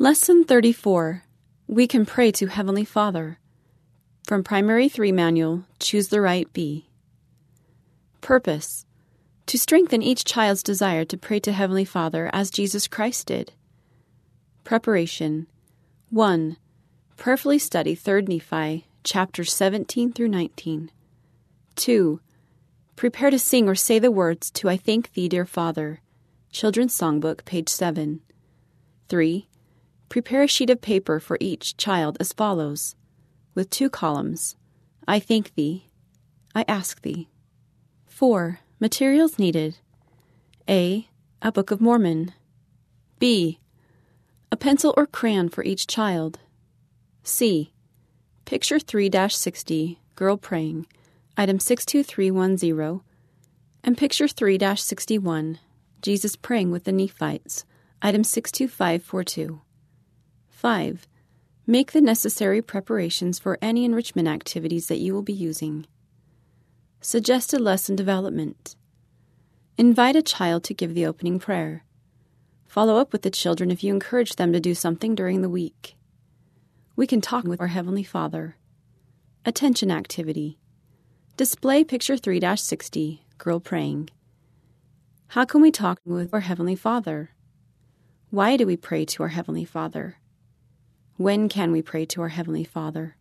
Lesson 34. We can pray to Heavenly Father. From Primary 3 Manual, Choose the Right B. Purpose: to strengthen each child's desire to pray to Heavenly Father as Jesus Christ did. Preparation: 1. Prayerfully study 3 Nephi, chapters 17 through 19. 2. Prepare to sing or say the words to I Thank Thee, Dear Father, Children's Songbook, page 7. 3. Prepare a sheet of paper for each child as follows, with 2 columns: I thank Thee, I ask Thee. 4. Materials needed: A. A Book of Mormon. B. A pencil or crayon for each child. C. Picture 3-60, Girl Praying, item 62310, and Picture 3-61, Jesus Praying with the Nephites, item 62542. 5. Make the necessary preparations for any enrichment activities that you will be using. Suggested lesson development: invite a child to give the opening prayer. Follow up with the children if you encourage them to do something during the week. We can talk with our Heavenly Father. Attention activity: display Picture 3-60, Girl Praying. How can we talk with our Heavenly Father? Why do we pray to our Heavenly Father? When can we pray to our Heavenly Father?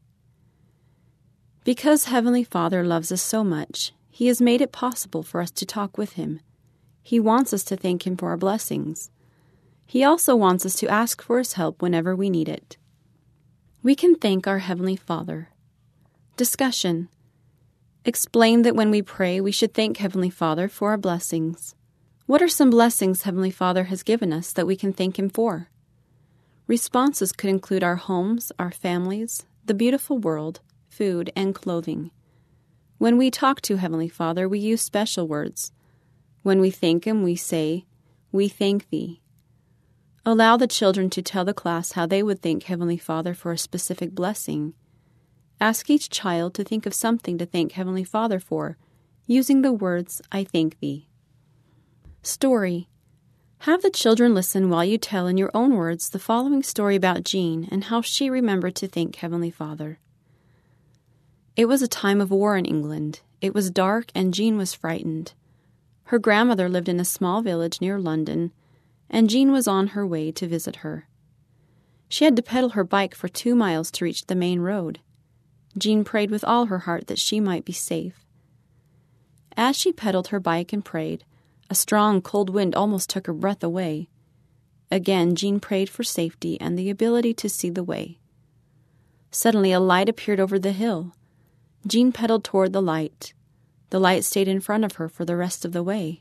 Because Heavenly Father loves us so much, He has made it possible for us to talk with Him. He wants us to thank Him for our blessings. He also wants us to ask for His help whenever we need it. We can thank our Heavenly Father. Discussion: explain that when we pray, we should thank Heavenly Father for our blessings. What are some blessings Heavenly Father has given us that we can thank Him for? Responses could include our homes, our families, the beautiful world, food, and clothing. When we talk to Heavenly Father, we use special words. When we thank Him, we say, "We thank Thee." Allow the children to tell the class how they would thank Heavenly Father for a specific blessing. Ask each child to think of something to thank Heavenly Father for, using the words, I thank Thee. Story: have the children listen while you tell in your own words the following story about Jean and how she remembered to thank Heavenly Father. It was a time of war in England. It was dark and Jean was frightened. Her grandmother lived in a small village near London, and Jean was on her way to visit her. She had to pedal her bike for 2 miles to reach the main road. Jean prayed with all her heart that she might be safe. As she pedaled her bike and prayed, a strong, cold wind almost took her breath away. Again, Jean prayed for safety and the ability to see the way. Suddenly, a light appeared over the hill. Jean pedaled toward the light. The light stayed in front of her for the rest of the way.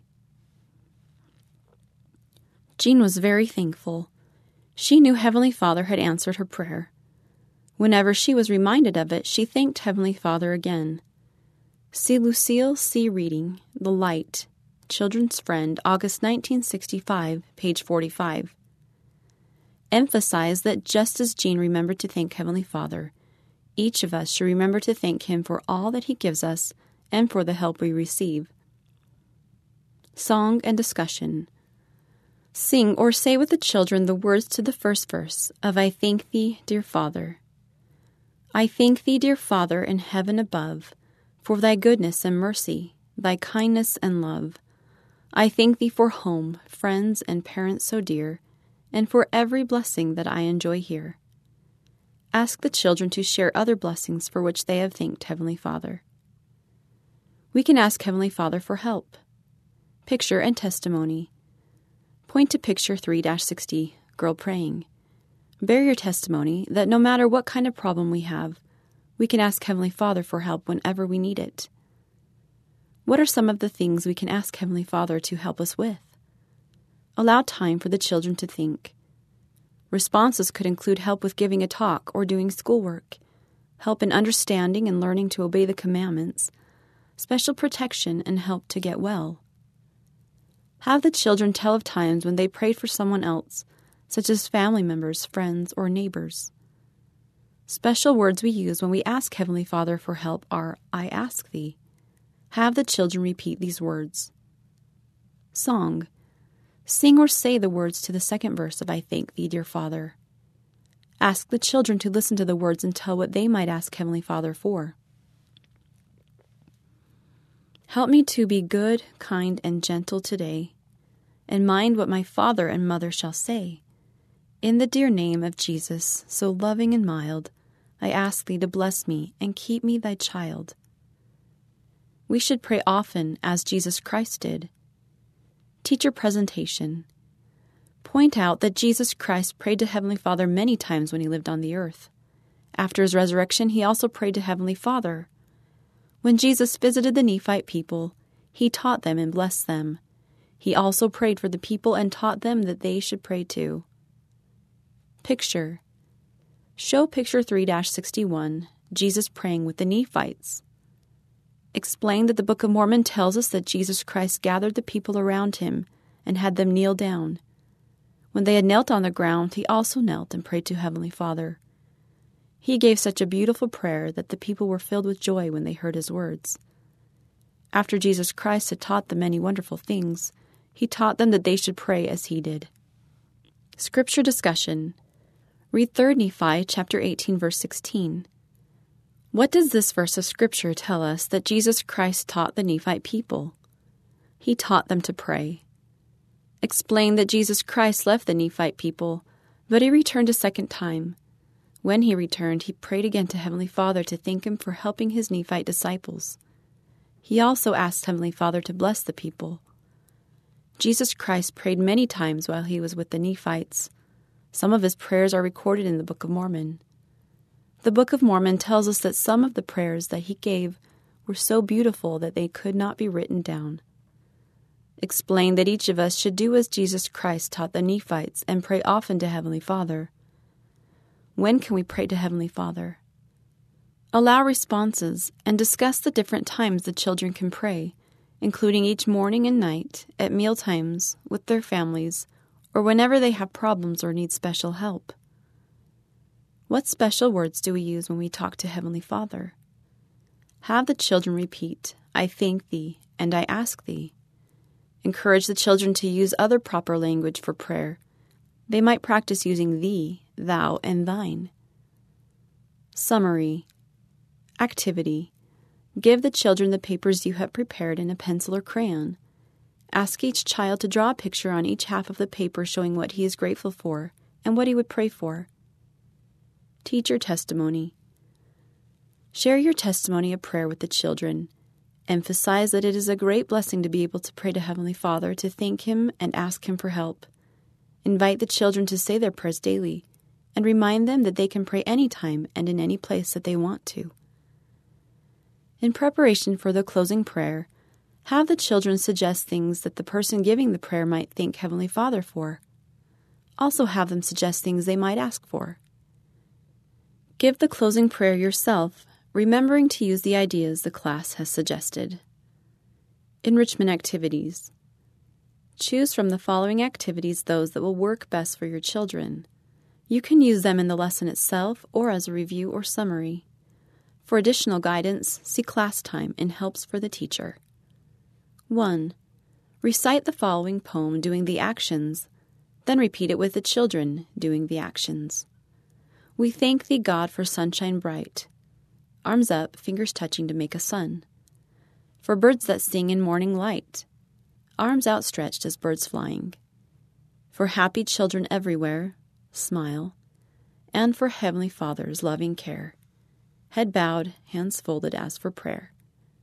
Jean was very thankful. She knew Heavenly Father had answered her prayer. Whenever she was reminded of it, she thanked Heavenly Father again. See Lucille C. Reading, The Light, Children's Friend, August 1965, page 45. Emphasize that just as Jean remembered to thank Heavenly Father, each of us should remember to thank Him for all that He gives us and for the help we receive. Song and discussion: sing or say with the children the words to the first verse of I Thank Thee, Dear Father. I thank Thee, dear Father, in heaven above, for Thy goodness and mercy, Thy kindness and love. I thank Thee for home, friends, and parents so dear, and for every blessing that I enjoy here. Ask the children to share other blessings for which they have thanked Heavenly Father. We can ask Heavenly Father for help. Picture and testimony. Point to Picture 3-60, Girl Praying. Bear your testimony that no matter what kind of problem we have, we can ask Heavenly Father for help whenever we need it. What are some of the things we can ask Heavenly Father to help us with? Allow time for the children to think. Responses could include help with giving a talk or doing schoolwork, help in understanding and learning to obey the commandments, special protection, and help to get well. Have the children tell of times when they prayed for someone else, such as family members, friends, or neighbors. Special words we use when we ask Heavenly Father for help are, I ask Thee. Have the children repeat these words. Song. Sing or say the words to the second verse of I Thank Thee, Dear Father. Ask the children to listen to the words and tell what they might ask Heavenly Father for. Help me to be good, kind, and gentle today, and mind what my father and mother shall say. In the dear name of Jesus, so loving and mild, I ask thee to bless me and keep me thy child. We should pray often as Jesus Christ did. Teacher presentation. Point out that Jesus Christ prayed to Heavenly Father many times when he lived on the earth. After his resurrection, he also prayed to Heavenly Father. When Jesus visited the Nephite people, he taught them and blessed them. He also prayed for the people and taught them that they should pray too. Picture. Show picture 3-61, Jesus praying with the Nephites. Explain that the Book of Mormon tells us that Jesus Christ gathered the people around him and had them kneel down. When they had knelt on the ground, he also knelt and prayed to Heavenly Father. He gave such a beautiful prayer that the people were filled with joy when they heard his words. After Jesus Christ had taught them many wonderful things, he taught them that they should pray as he did. Scripture discussion. Read 3 Nephi chapter 18, verse 16. What does this verse of Scripture tell us that Jesus Christ taught the Nephite people? He taught them to pray. Explain that Jesus Christ left the Nephite people, but he returned a second time. When he returned, he prayed again to Heavenly Father to thank him for helping his Nephite disciples. He also asked Heavenly Father to bless the people. Jesus Christ prayed many times while he was with the Nephites. Some of his prayers are recorded in the Book of Mormon. The Book of Mormon tells us that some of the prayers that he gave were so beautiful that they could not be written down. Explain that each of us should do as Jesus Christ taught the Nephites and pray often to Heavenly Father. When can we pray to Heavenly Father? Allow responses and discuss the different times the children can pray, including each morning and night, at meal times, with their families, or whenever they have problems or need special help. What special words do we use when we talk to Heavenly Father? Have the children repeat, I thank thee, and I ask thee. Encourage the children to use other proper language for prayer. They might practice using thee, thou, and thine. Summary. Activity. Give the children the papers you have prepared and a pencil or crayon. Ask each child to draw a picture on each half of the paper showing what he is grateful for and what he would pray for. Teacher testimony. Share your testimony of prayer with the children. Emphasize that it is a great blessing to be able to pray to Heavenly Father, to thank him and ask him for help. Invite the children to say their prayers daily, and remind them that they can pray anytime and in any place that they want to. In preparation for the closing prayer, have the children suggest things that the person giving the prayer might thank Heavenly Father for. Also have them suggest things they might ask for. Give the closing prayer yourself, remembering to use the ideas the class has suggested. Enrichment activities. Choose from the following activities those that will work best for your children. You can use them in the lesson itself or as a review or summary. For additional guidance, see class time in Helps for the Teacher. 1. Recite the following poem doing the actions, then repeat it with the children doing the actions. We thank thee, God, for sunshine bright. Arms up, fingers touching to make a sun. For birds that sing in morning light. Arms outstretched as birds flying. For happy children everywhere, smile. And for Heavenly Father's loving care. Head bowed, hands folded as for prayer.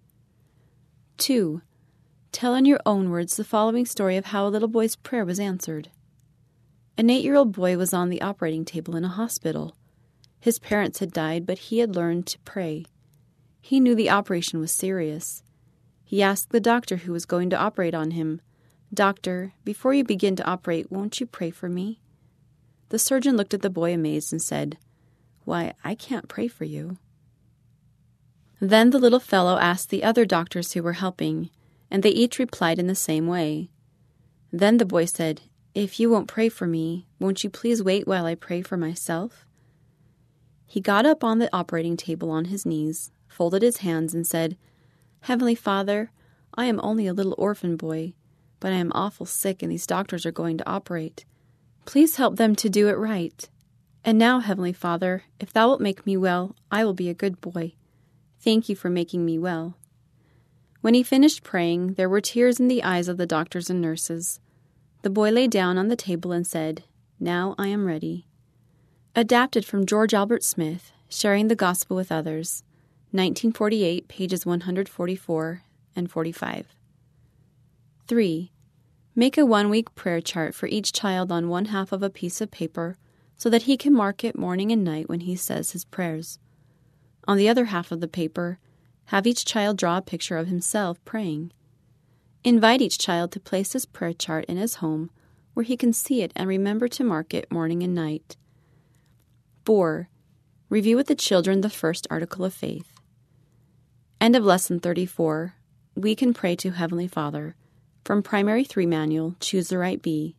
2. Tell in your own words the following story of how a little boy's prayer was answered. An 8-year-old boy was on the operating table in a hospital. His parents had died, but he had learned to pray. He knew the operation was serious. He asked the doctor who was going to operate on him, "Doctor, before you begin to operate, won't you pray for me?" The surgeon looked at the boy amazed and said, "Why, I can't pray for you." Then the little fellow asked the other doctors who were helping, and they each replied in the same way. Then the boy said, "If you won't pray for me, won't you please wait while I pray for myself?" He got up on the operating table on his knees, folded his hands, and said, "Heavenly Father, I am only a little orphan boy, but I am awful sick and these doctors are going to operate. Please help them to do it right. And now, Heavenly Father, if thou wilt make me well, I will be a good boy. Thank you for making me well. When he finished praying, there were tears in the eyes of the doctors and nurses. The boy lay down on the table and said, "Now I am ready." Adapted from George Albert Smith, Sharing the Gospel with Others, 1948, pages 144 and 45. 3. Make a 1-week prayer chart for each child on 1/2 of a piece of paper so that he can mark it morning and night when he says his prayers. On the other half of the paper, have each child draw a picture of himself praying. Invite each child to place his prayer chart in his home where he can see it and remember to mark it morning and night. 4. Review with the children the first article of faith. End of Lesson 34. We Can Pray to Heavenly Father. From Primary 3 Manual, Choose the Right Bee.